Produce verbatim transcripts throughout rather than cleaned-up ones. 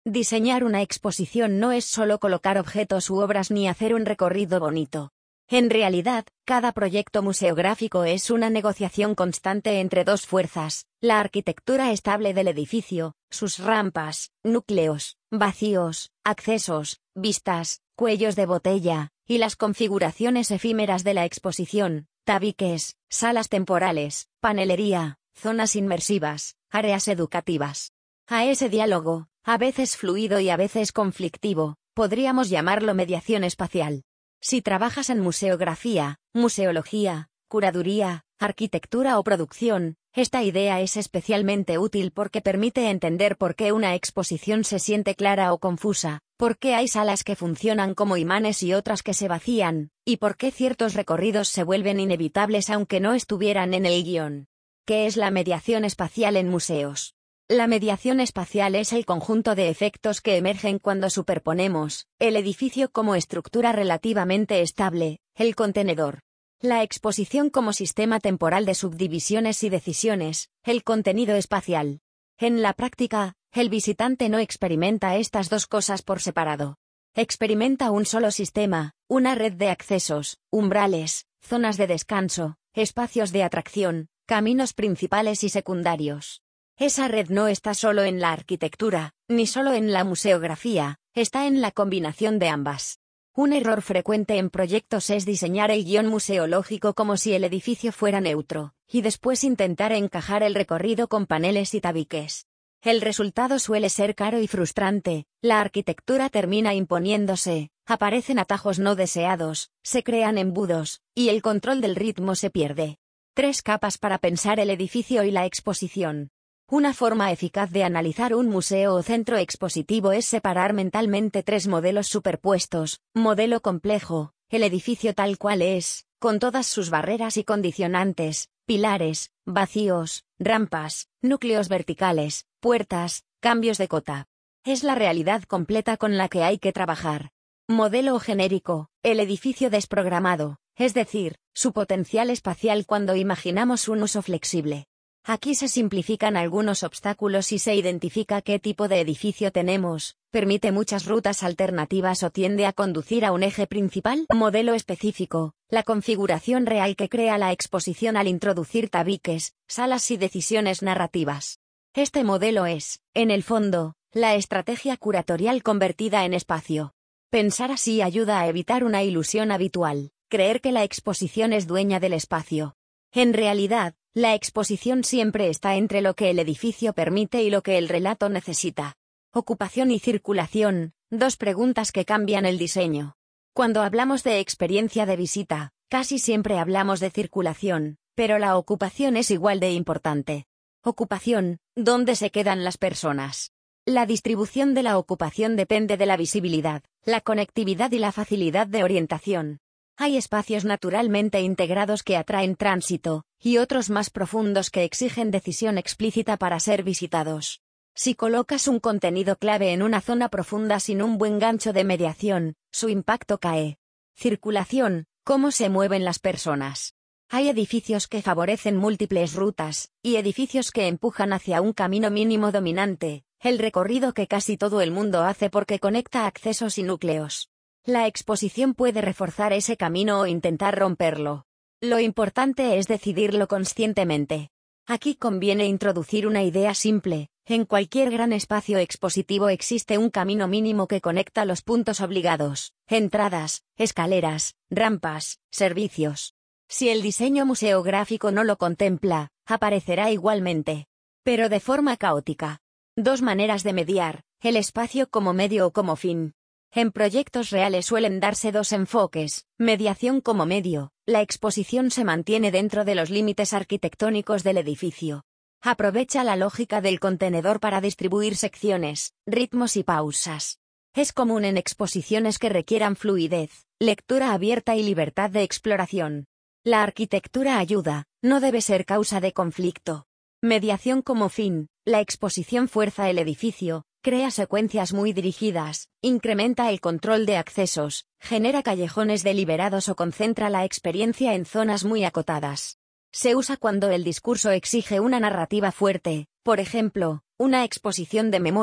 Diseñar una exposición no es solo colocar objetos u obras ni hacer un recorrido bonito. En realidad, cada proyecto museográfico es una negociación constante entre dos fuerzas: la arquitectura estable del edificio, sus rampas, núcleos, vacíos, accesos, vistas, cuellos de botella, y las configuraciones efímeras de la exposición, tabiques, salas temporales, panelería, zonas inmersivas, áreas educativas. A ese diálogo, a veces fluido y a veces conflictivo, podríamos llamarlo mediación espacial. Si trabajas en museografía, museología, curaduría, arquitectura o producción, esta idea es especialmente útil porque permite entender por qué una exposición se siente clara o confusa, por qué hay salas que funcionan como imanes y otras que se vacían, y por qué ciertos recorridos se vuelven inevitables aunque no estuvieran en el guión. ¿Qué es la mediación espacial en museos? La mediación espacial es el conjunto de efectos que emergen cuando superponemos el edificio como estructura relativamente estable, el contenedor, la exposición como sistema temporal de subdivisiones y decisiones, el contenido espacial. En la práctica, el visitante no experimenta estas dos cosas por separado. Experimenta un solo sistema, una red de accesos, umbrales, zonas de descanso, espacios de atracción, caminos principales y secundarios. Esa red no está solo en la arquitectura, ni solo en la museografía, está en la combinación de ambas. Un error frecuente en proyectos es diseñar el guión museológico como si el edificio fuera neutro, y después intentar encajar el recorrido con paneles y tabiques. El resultado suele ser caro y frustrante, la arquitectura termina imponiéndose, aparecen atajos no deseados, se crean embudos, y el control del ritmo se pierde. Tres capas para pensar el edificio y la exposición. Una forma eficaz de analizar un museo o centro expositivo es separar mentalmente tres modelos superpuestos: modelo complejo, el edificio tal cual es, con todas sus barreras y condicionantes, pilares, vacíos, rampas, núcleos verticales, puertas, cambios de cota. Es la realidad completa con la que hay que trabajar. Modelo genérico, el edificio desprogramado, es decir, su potencial espacial cuando imaginamos un uso flexible. Aquí se simplifican algunos obstáculos y se identifica qué tipo de edificio tenemos, permite muchas rutas alternativas o tiende a conducir a un eje principal. Modelo específico, la configuración real que crea la exposición al introducir tabiques, salas y decisiones narrativas. Este modelo es, en el fondo, la estrategia curatorial convertida en espacio. Pensar así ayuda a evitar una ilusión habitual, creer que la exposición es dueña del espacio. En realidad, la exposición siempre está entre lo que el edificio permite y lo que el relato necesita. Ocupación y circulación, dos preguntas que cambian el diseño. Cuando hablamos de experiencia de visita, casi siempre hablamos de circulación, pero la ocupación es igual de importante. Ocupación, ¿dónde se quedan las personas? La distribución de la ocupación depende de la visibilidad, la conectividad y la facilidad de orientación. Hay espacios naturalmente integrados que atraen tránsito, y otros más profundos que exigen decisión explícita para ser visitados. Si colocas un contenido clave en una zona profunda sin un buen gancho de mediación, su impacto cae. Circulación, ¿cómo se mueven las personas? Hay edificios que favorecen múltiples rutas, y edificios que empujan hacia un camino mínimo dominante, el recorrido que casi todo el mundo hace porque conecta accesos y núcleos. La exposición puede reforzar ese camino o intentar romperlo. Lo importante es decidirlo conscientemente. Aquí conviene introducir una idea simple: en cualquier gran espacio expositivo existe un camino mínimo que conecta los puntos obligados, entradas, escaleras, rampas, servicios. Si el diseño museográfico no lo contempla, aparecerá igualmente, pero de forma caótica. Dos maneras de mediar: el espacio como medio o como fin. En proyectos reales suelen darse dos enfoques: mediación como medio, la exposición se mantiene dentro de los límites arquitectónicos del edificio. Aprovecha la lógica del contenedor para distribuir secciones, ritmos y pausas. Es común en exposiciones que requieran fluidez, lectura abierta y libertad de exploración. La arquitectura ayuda, no debe ser causa de conflicto. Mediación como fin, la exposición fuerza el edificio, crea secuencias muy dirigidas, incrementa el control de accesos, genera callejones deliberados o concentra la experiencia en zonas muy acotadas. Se usa cuando el discurso exige una narrativa fuerte, por ejemplo, una exposición de memoria,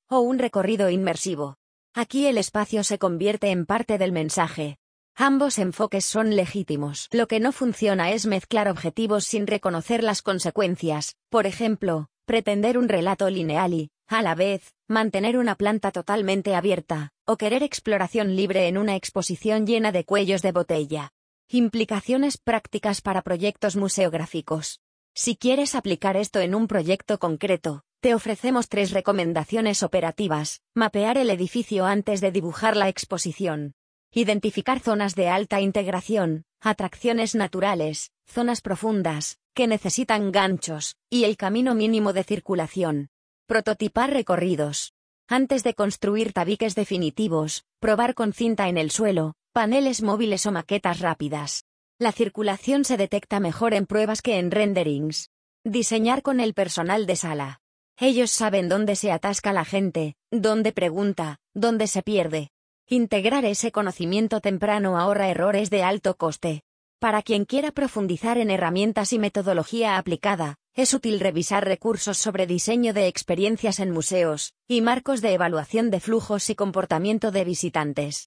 o un recorrido inmersivo. Aquí el espacio se convierte en parte del mensaje. Ambos enfoques son legítimos. Lo que no funciona es mezclar objetivos sin reconocer las consecuencias, por ejemplo, pretender un relato lineal y, a la vez, mantener una planta totalmente abierta, o querer exploración libre en una exposición llena de cuellos de botella. Implicaciones prácticas para proyectos museográficos. Si quieres aplicar esto en un proyecto concreto, te ofrecemos tres recomendaciones operativas: mapear el edificio antes de dibujar la exposición. Identificar zonas de alta integración, atracciones naturales, zonas profundas, que necesitan ganchos, y el camino mínimo de circulación. Prototipar recorridos. Antes de construir tabiques definitivos, probar con cinta en el suelo, paneles móviles o maquetas rápidas. La circulación se detecta mejor en pruebas que en renderings. Diseñar con el personal de sala. Ellos saben dónde se atasca la gente, dónde pregunta, dónde se pierde. Integrar ese conocimiento temprano ahorra errores de alto coste. Para quien quiera profundizar en herramientas y metodología aplicada, es útil revisar recursos sobre diseño de experiencias en museos, y marcos de evaluación de flujos y comportamiento de visitantes.